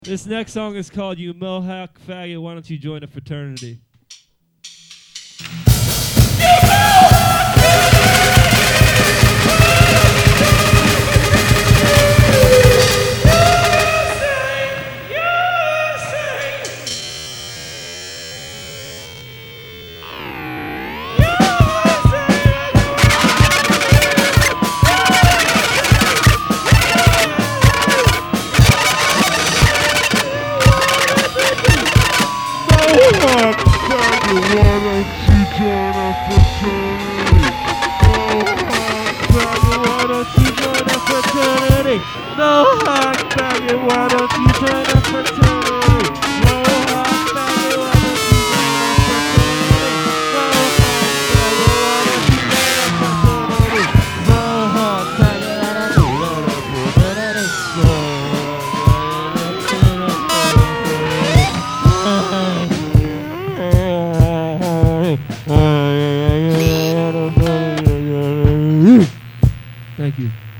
This next song is called You Mohawk Faggot, Why Don't You Join a Fraternity? No hot faggot, why don't you join a fraternity? No hot faggot, why don't you join a fraternity? No hot faggot, why don't you join a fraternity? No hot faggot, why don't you join a fraternity? Thank you.